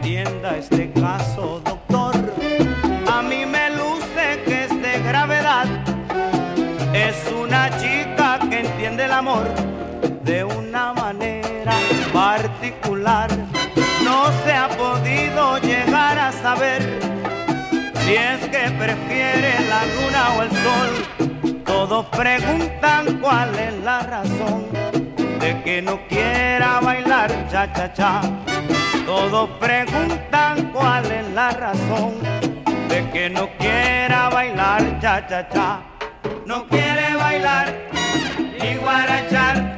atienda este caso, doctor. A mí me luce que es de gravedad. Es una chica que entiende el amor de una manera particular. No se ha podido llegar a saber si es que prefiere la luna o el sol. Todos preguntan cuál es la razón de que no quiera bailar cha-cha-cha. Todos preguntan cuál es la razón de que no quiera bailar cha-cha-cha. No quiere bailar ni guarachar,